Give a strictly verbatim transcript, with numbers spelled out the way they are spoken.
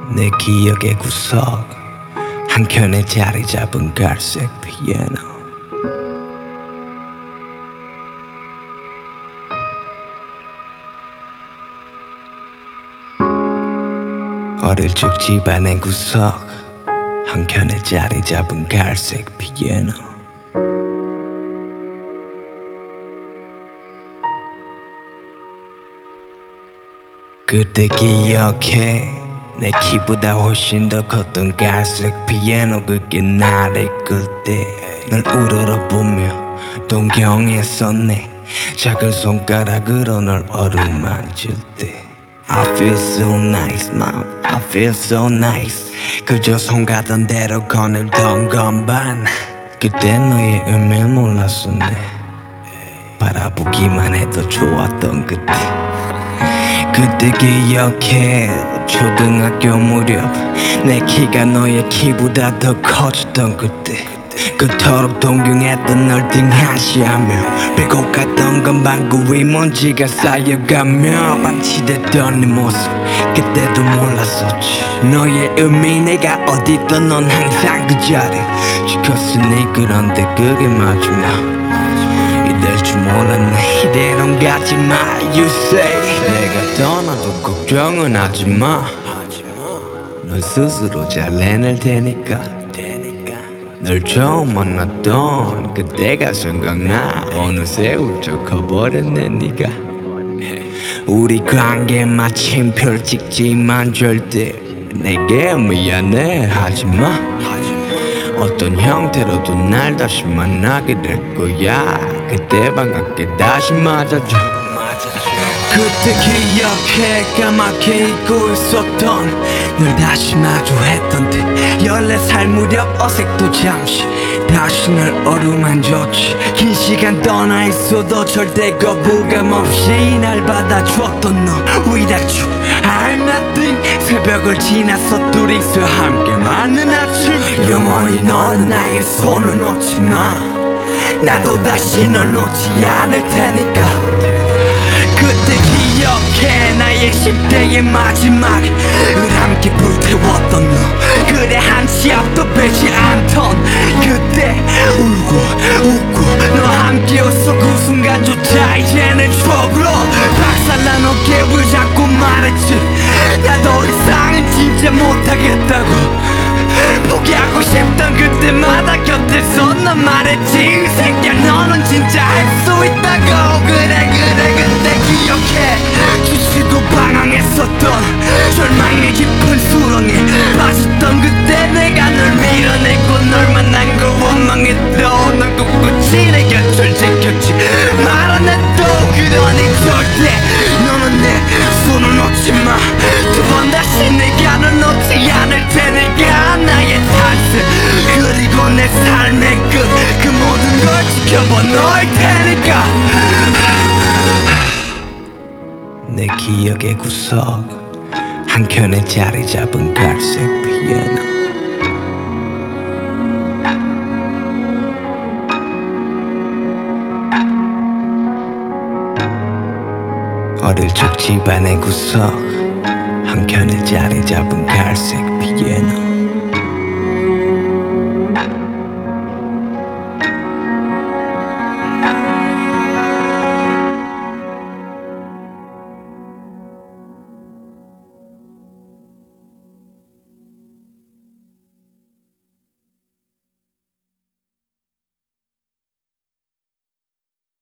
내 기억의 구석 한켠에 자리 잡은 갈색 피아노. 어릴 적 집안의 구석 한켠에 자리 잡은 갈색 피아노. 그때 기억해 내 키보다 훨씬 더 컸던 갈색 피아노. 그게 나를 이끌 때 널 우러러보며 동경했었네. 작은 손가락으로 널 어루만질 때 I feel so nice, mom, I feel so nice. 그저 손 가던 대로 거닐던 건반. 그때 너의 의미를 몰랐었네. 바라보기만 해도 좋았던 그때. 그때 기억해 초등학교 무렵 내 키가 너의 키보다 더 커졌던 그때. 그토록 동경했던 널 등하시하며 빼고 갔던 건 방구 위 먼지가 쌓여가며 방치됐던 네 모습 그때도 몰랐었지. 너의 의미 내가 어디든 넌 항상 그 자리 지켰으니. 그런데 그게 마지막 이될 줄 몰랐네. 이대로는 가지마 you say. 내가 떠나도 걱정은 하지마. 넌 스스로 잘 해낼 테니까. 널 처음 만났던 그때가 생각나. 어느새 훌쩍 커버렸네 네가. 우리 관계 마침표를 찍지만 절대 내게 미안해 하지마. 어떤 형태로도 날 다시 만나게 될 거야. 그때 반갑게 다시 맞아줘. 그때 기억해 까맣게 잊고 있었던 널 다시 마주했던 때. 열네 살 무렵 어색도 잠시 다시 널 어루만졌지. 긴 시간 떠나 있어도 절대 거부감 없이 날 받아줬던 너 Without you I'm nothing. 새벽을 지나서 둘이서 함께 맞는 아침. 영원히 너는 나의 손을 놓지 마. 나도 다시 널 놓지 않을 테니까. 그때 기억해 나의 십 대의 마지막을 함께 불태웠던 너. 그래 한치 앞도 빼지 않던 그때. 울고 웃고 너 함께 웃어 그 순간조차 이제는 추억으로 박살난 어깨를 잡고 말했지. 나 더 이상은 진짜 못하겠다고. 포기하고 싶던 그때마다 곁에서 넌 말했지. 이 새끼야 너는 진짜 할 수 있다고. 그래 그래 그때 기억해 주시도 방황했었던 절망의 깊은 수렁에 빠졌던 그때. 내가 널 밀어내고 널 만난 걸 원망했던 넌 꿋꿋이 내 곁을 지켰지. 말 안 해도 그러니 절대 너는 내 손을 놓지 마. 두 번 다시 내가 널 놓지 않을 테니까. 나의 탄생 그리고 내 삶의 끝 그 모든 걸 지켜봐 너일 테니까. 내 기억의 구석 한켠에 자리 잡은 갈색 피아노. 어릴 적 집안의 구석 한켠에 자리 잡은 갈색 피아노.